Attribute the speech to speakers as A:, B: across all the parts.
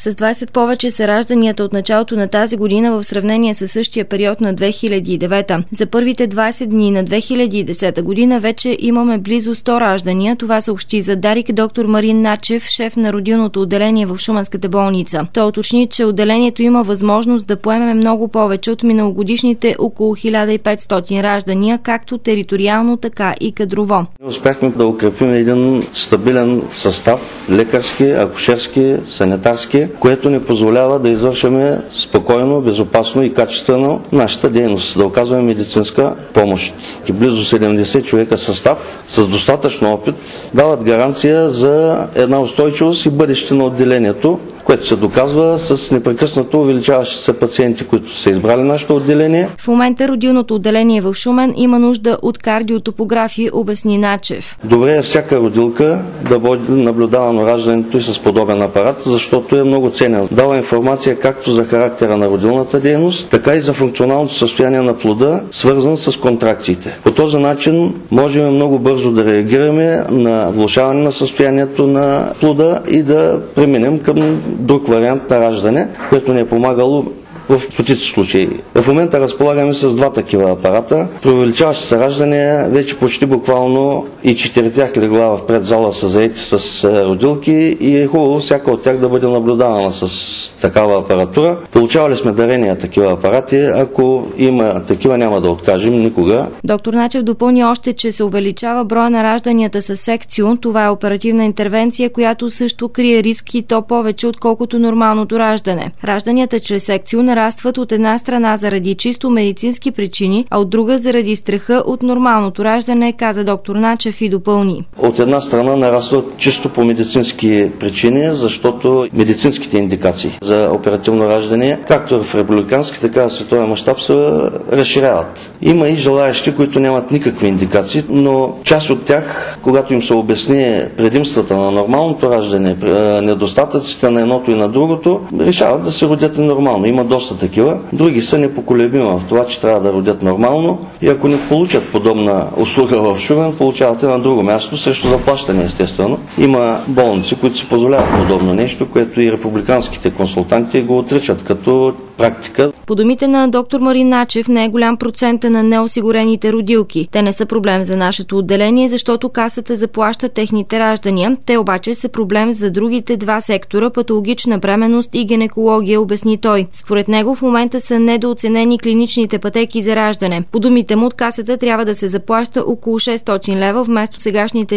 A: С 20 повече са ражданията от началото на тази година в сравнение с същия период на 2009. За първите 20 дни на 2010 година вече имаме близо 100 раждания. Това съобщи за Дарик доктор Марин Начев, шеф на родилното отделение в Шуманската болница. Той уточни, че отделението има възможност да поеме много повече от миналогодишните около 1500 раждания, както териториално, така и кадрово.
B: Успяхме да укрепим един стабилен състав, лекарски, акушерски, санитарски, което ни позволява да извършваме спокойно, безопасно и качествено нашата дейност, да оказваме медицинска помощ. Близо 70 човека състав с достатъчно опит дават гаранция за една устойчивост и бъдеще на отделението, което се доказва с непрекъснато увеличаващи се пациенти, които са избрали нашето отделение.
A: В момента родилното отделение в Шумен има нужда от кардиотопографи, обясни Начев.
B: Добре е всяка родилка да бъде наблюдавано раждането и с подобен апарат, защото е много ценен. Дава информация както за характера на родилната дейност, така и за функционалното състояние на плода, свързан с контракциите. По този начин можем много бързо да реагираме на влошаване на състоянието на плода и да преминем към друг вариант на раждане, което ни е помагало в стотици случаи. В момента разполагаме с 2 такива апарата. При увеличаващи се раждания вече почти буквално и 4 легла в предзала са заети с родилки и е хубаво всяка от тях да бъде наблюдавана с такава апаратура. Получавали сме дарения такива апарати. Ако има такива, няма да откажем никога.
A: Доктор Начев допълни още, че се увеличава броя на ражданията с секцио. Това е оперативна интервенция, която също крие риски и то повече, отколкото нормалното раждане. Ражданията чрез секцио нарастват от една страна заради чисто медицински причини, а от друга заради страха от нормалното раждане, каза доктор Начев и допълни.
B: От една страна нарастват чисто по медицински причини, защото медицинските индикации за оперативно раждане, както в републикански, така и в световен мащаб, се разширяват. Има и желаящи, които нямат никакви индикации, но част от тях, когато им се обясни предимствата на нормалното раждане, недостатъците на едното и на другото, решават да се родят нормално. Има доста такива. Други са непоколебими в това, че трябва да родят нормално и ако не получат подобна услуга в Шумен, получават на друго място срещу заплащане, естествено. Има болници, които си позволяват подобно нещо, което и републиканските консултанти го отричат като практика.
A: По думите на доктор Марин Начев, не е голям процент на неосигурените родилки. Те не са проблем за нашето отделение, защото касата заплаща техните раждания. Те обаче са проблем за другите 2 сектора – патологична бременност и гинекология, обясни той. Според него в момента са недооценени клиничните пътеки за раждане. По думите му от касата трябва да се заплаща около 600 лева вместо сегашните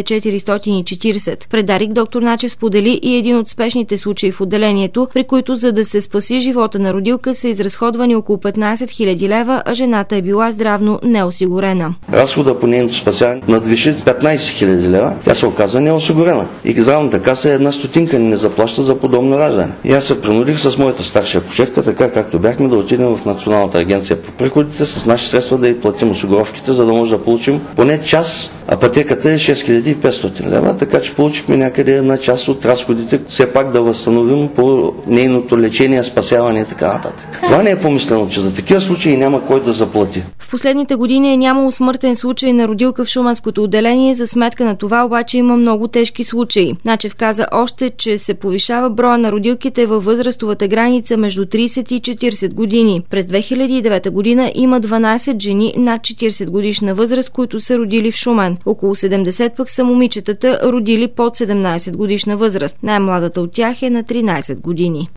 A: 440. Пред Дарик доктор Начев сподели и един от спешните случаи в отделението, при които за да се спаси живота на родилка са изразходвани около 15 000 лева, а жената е била здравно неосигурена.
B: Разхода по нейното спасяване надвиши 15 000 лева. Тя се оказа неосигурена. И здравната каса една стотинка не заплаща за подобно раждане. И аз се принудих с моята старша акушерка, така както бяхме, да отидем в Националната агенция по приходите с наши средства да й платим осигуровките, за да може да получим поне час, а пътеката е 6500 лева, така че получихме някъде една част от разходите, все пак да възстановим по нейното лечение, спасяване и така нататък. Това не е помислено, че за такива случаи няма кой да заплати.
A: В последните години е нямало смъртен случай на родилка в Шуманското отделение, за сметка на това обаче има много тежки случаи. Начев каза още, че се повишава броя на родилките във възрастовата граница между 30 и 40 години. През 2009 година има 12 жени над 40 годишна възраст, които са родили в Шумен. Около 70 пък са момичетата, родили под 17 годишна възраст. Най-младата от тях е на 13 години.